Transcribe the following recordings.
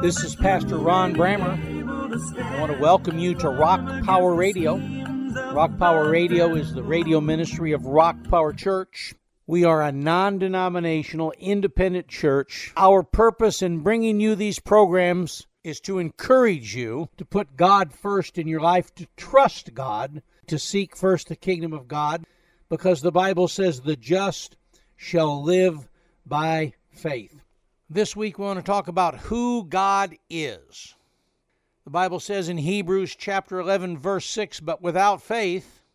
This is Pastor Ron Brammer. I want to welcome you to Rock Power Radio. Rock Power Radio is the radio ministry of Rock Power Church. We are a non-denominational, independent church. Our purpose in bringing you these programs is to encourage you to put God first in your life, to trust God, to seek first the kingdom of God, because the Bible says the just shall live by faith. This week we want to talk about who God is. The Bible says in Hebrews chapter 11, verse 6, but without faith,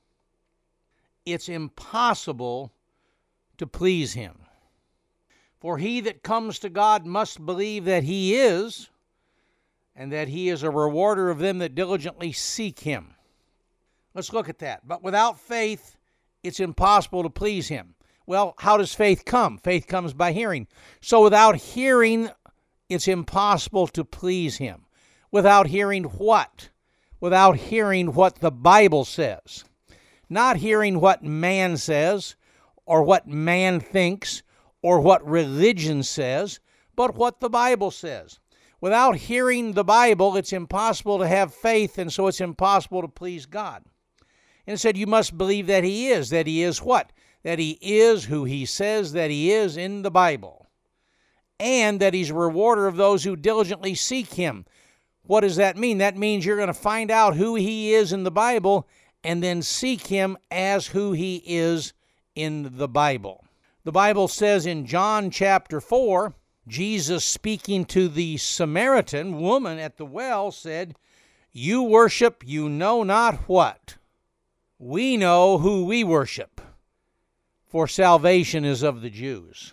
it's impossible to please him. For he that comes to God must believe that he is, and that he is a rewarder of them that diligently seek him. Let's look at that. But without faith, it's impossible to please him. Well, how does faith come? Faith comes by hearing. So without hearing, it's impossible to please him. Without hearing what? Without hearing what the Bible says. Not hearing what man says, or what man thinks, or what religion says, but what the Bible says. Without hearing the Bible, it's impossible to have faith, and so it's impossible to please God. And it said you must believe that he is. That he is what? That he is who he says that he is in the Bible. And that he's a rewarder of those who diligently seek him. What does that mean? That means you're going to find out who he is in the Bible and then seek him as who he is in the Bible. The Bible says in John chapter 4, Jesus speaking to the Samaritan woman at the well said, "You worship you know not what. We know who we worship, for salvation is of the Jews."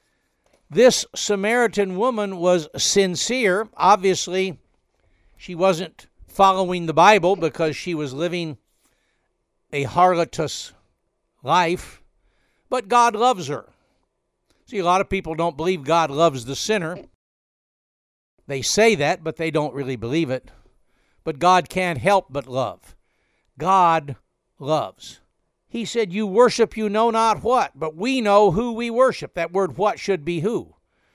This Samaritan woman was sincere. Obviously, she wasn't following the Bible because she was living a harlotous life, but God loves her. See, a lot of people don't believe God loves the sinner. They say that, but they don't really believe it. But God can't help but love. God loves. He said, you worship you know not what, but we know who we worship. That word what should be who.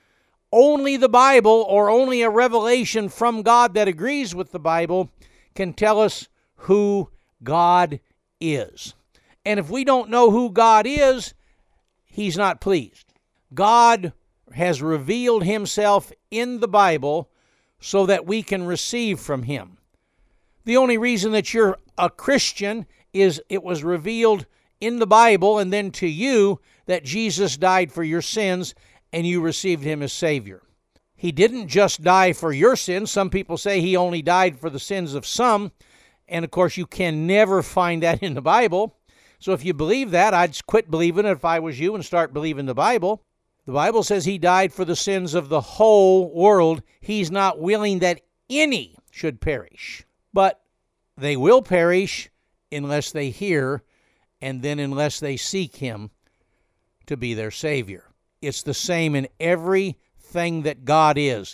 Only the Bible, or only a revelation from God that agrees with the Bible, can tell us who God is. And if we don't know who God is, he's not pleased. God has revealed himself in the Bible so that we can receive from him. The only reason that you're a Christian is it was revealed in the Bible and then to you that Jesus died for your sins and you received him as Savior. He didn't just die for your sins. Some people say he only died for the sins of some, and of course you can never find that in the Bible. So if you believe that, I'd quit believing it if I was you and start believing the Bible. The Bible says he died for the sins of the whole world. He's not willing that any should perish, but they will perish unless they hear, and then unless they seek him to be their Savior. It's the same in everything that God is.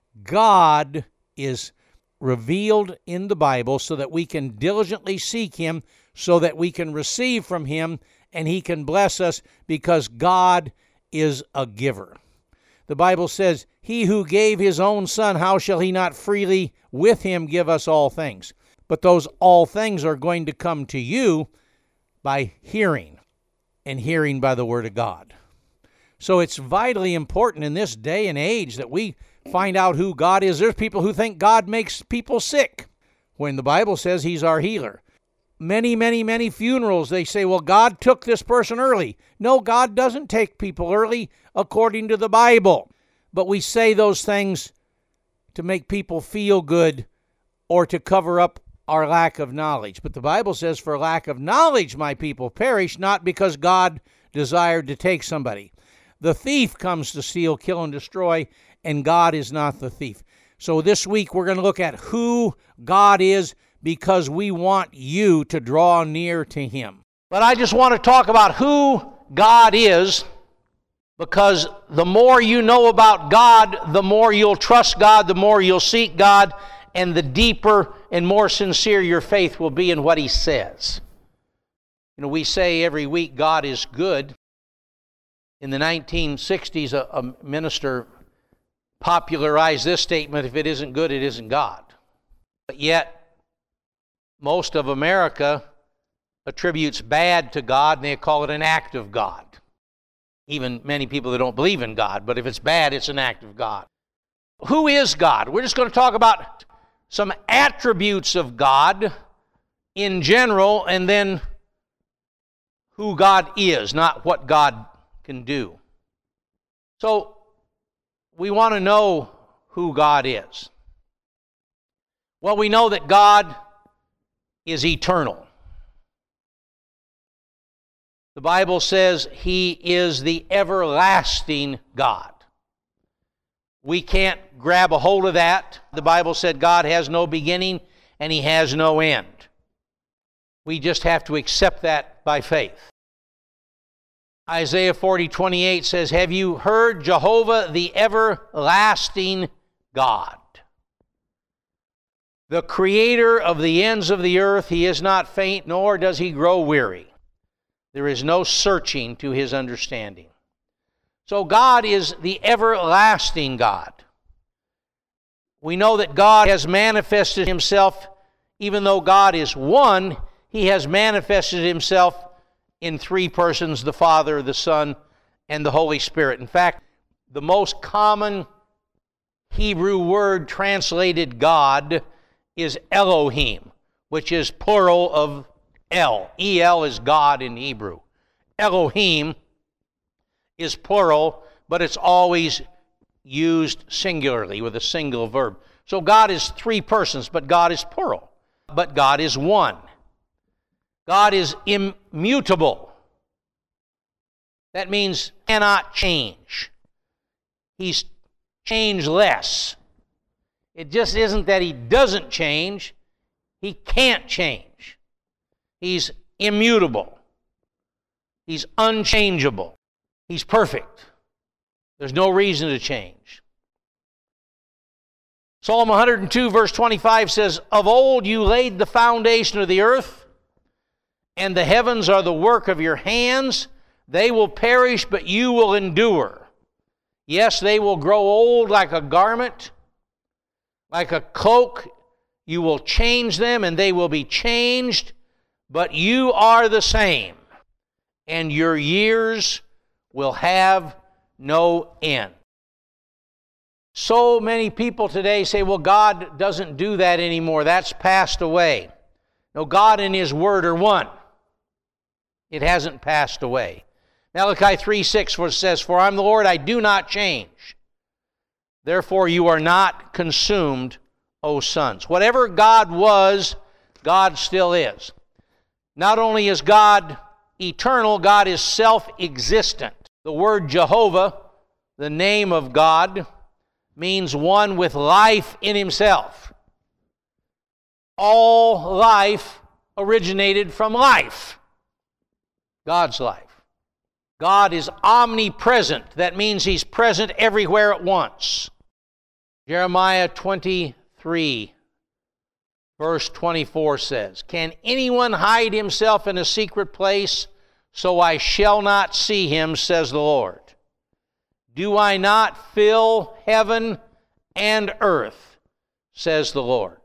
God is revealed in the Bible so that we can diligently seek him, so that we can receive from him, and he can bless us because God is a giver. The Bible says, he who gave his own son, how shall he not freely with him give us all things? But those all things are going to come to you by hearing, and hearing by the word of God. So it's vitally important in this day and age that we find out who God is. There's people who think God makes people sick when the Bible says he's our healer. Many funerals, they say, well, God took this person early. No, God doesn't take people early according to the Bible. But we say those things to make people feel good or to cover up our lack of knowledge. But the Bible says, for lack of knowledge my people perish, not because God desired to take somebody. The thief comes to steal, kill, and destroy, and God is not the thief. So this week we're going to look at who God is because we want you to draw near to him. But I just want to talk about who God is because the more you know about God, the more you'll trust God, the more you'll seek God, and the deeper and more sincere your faith will be in what he says. You know, we say every week God is good. In the 1960s, a minister popularized this statement: if it isn't good, it isn't God. But yet, most of America attributes bad to God, and they call it an act of God. Even many people that don't believe in God, but if it's bad, it's an act of God. Who is God? We're just going to talk about some attributes of God in general, and then who God is, not what God can do. So, we want to know who God is. Well, we know that God is eternal. The Bible says He is the everlasting God. We can't grab a hold of that. The Bible said God has no beginning and He has no end. We just have to accept that by faith. Isaiah 40:28 says, "Have you heard Jehovah the everlasting God? The creator of the ends of the earth, He is not faint, nor does He grow weary. There is no searching to His understanding." So God is the everlasting God. We know that God has manifested Himself, even though God is one, He has manifested Himself in three persons: the Father, the Son, and the Holy Spirit. In fact, the most common Hebrew word translated God is Elohim, which is plural of El. El is God in Hebrew. Elohim is plural, but it's always used singularly with a single verb. So God is three persons, but God is plural. But God is one. God is immutable. That means cannot change. He's changeless. It just isn't that He doesn't change. He can't change. He's immutable. He's unchangeable. He's perfect. There's no reason to change. Psalm 102 verse 25 says, "Of old you laid the foundation of the earth, and the heavens are the work of your hands. They will perish, but you will endure. Yes, they will grow old like a garment, like a cloak. You will change them, and they will be changed, but you are the same, and your years will have no end." So many people today say, well, God doesn't do that anymore. That's passed away. No, God and His Word are one. It hasn't passed away. Malachi 3:6 says, "For I'm the Lord, I do not change. Therefore you are not consumed, O sons." Whatever God was, God still is. Not only is God eternal, God is self-existent. The word Jehovah, the name of God, means one with life in Himself. All life originated from life. God's life. God is omnipresent. That means He's present everywhere at once. Jeremiah 23, verse 24 says, "Can anyone hide himself in a secret place? So I shall not see him, says the Lord. Do I not fill heaven and earth, says the Lord."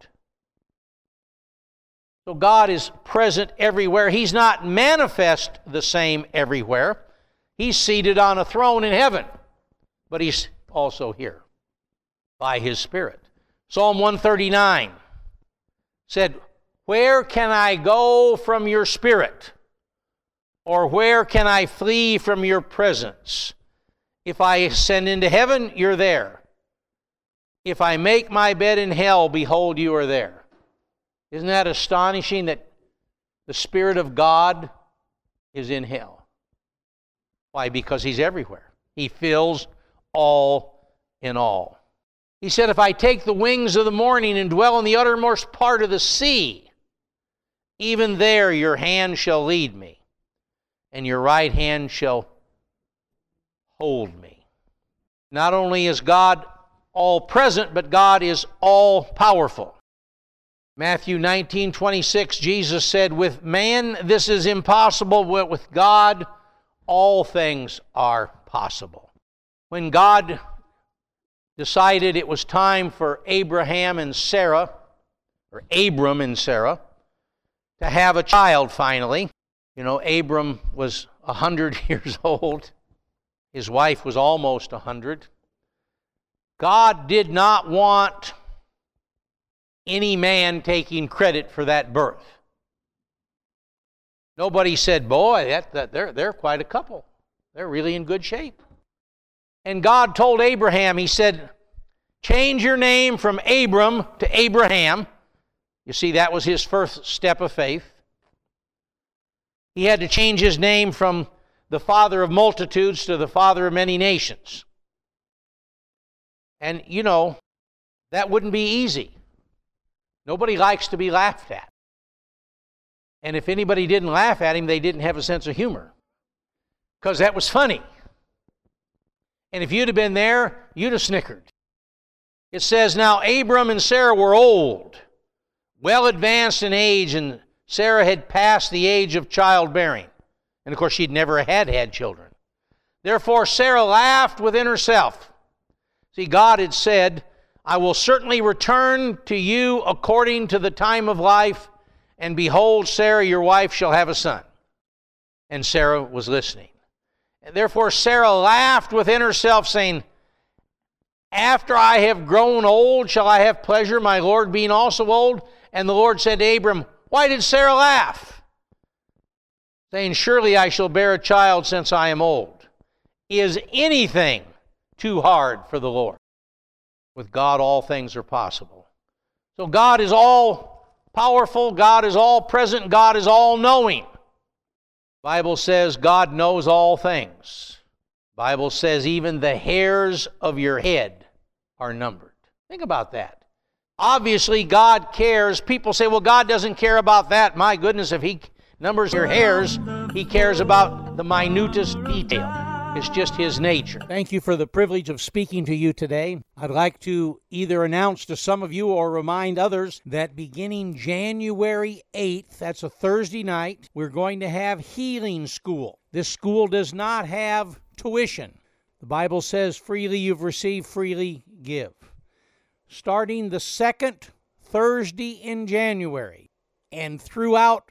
So God is present everywhere. He's not manifest the same everywhere. He's seated on a throne in heaven, but He's also here by His Spirit. Psalm 139 said, "Where can I go from your Spirit? Or where can I flee from your presence? If I ascend into heaven, you're there. If I make my bed in hell, behold, you are there." Isn't that astonishing that the Spirit of God is in hell? Why? Because He's everywhere. He fills all in all. He said, "If I take the wings of the morning and dwell in the uttermost part of the sea, even there your hand shall lead me, and your right hand shall hold me." Not only is God all present, but God is all powerful. Matthew 19:26, Jesus said, "With man this is impossible, but with God all things are possible." When God decided it was time for Abraham and Sarah, or Abram and Sarah, to have a child finally. You know, Abram was 100 years old. His wife was almost 100. God did not want any man taking credit for that birth. Nobody said, boy, they're quite a couple. They're really in good shape. And God told Abraham, he said, change your name from Abram to Abraham. You see, that was his first step of faith. He had to change his name from the father of multitudes to the father of many nations. And, you know, that wouldn't be easy. Nobody likes to be laughed at. And if anybody didn't laugh at him, they didn't have a sense of humor. Because that was funny. And if you'd have been there, you'd have snickered. It says, now Abram and Sarah were old, well advanced in age, and Sarah had passed the age of childbearing. And of course, she'd never had children. Therefore, Sarah laughed within herself. See, God had said, I will certainly return to you according to the time of life, and behold, Sarah, your wife, shall have a son. And Sarah was listening. And therefore, Sarah laughed within herself, saying, after I have grown old, shall I have pleasure, my Lord being also old? And the Lord said to Abram, why did Sarah laugh? Saying, surely I shall bear a child since I am old. Is anything too hard for the Lord? With God, all things are possible. So God is all powerful, God is all present, God is all knowing. The Bible says God knows all things. The Bible says even the hairs of your head are numbered. Think about that. Obviously, God cares. People say, well, God doesn't care about that. My goodness, if He numbers your hairs, He cares about the minutest detail. It's just His nature. Thank you for the privilege of speaking to you today. I'd like to either announce to some of you or remind others that beginning January 8th, that's a Thursday night, we're going to have healing school. This school does not have tuition. The Bible says, freely you've received, freely give. Starting the second Thursday in January and throughout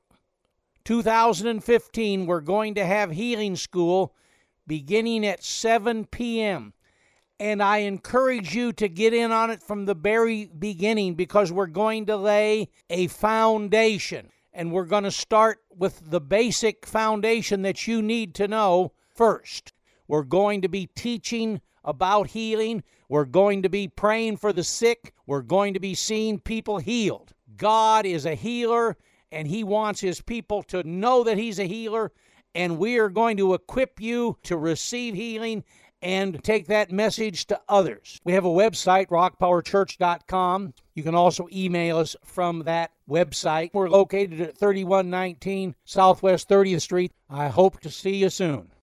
2015, we're going to have healing school beginning at 7 p.m. And I encourage you to get in on it from the very beginning because we're going to lay a foundation. And we're going to start with the basic foundation that you need to know first. We're going to be teaching about healing. We're going to be praying for the sick. We're going to be seeing people healed. God is a healer, and He wants His people to know that He's a healer, and we are going to equip you to receive healing and take that message to others. We have a website, rockpowerchurch.com. You can also email us from that website. We're located at 3119 Southwest 30th Street. I hope to see you soon.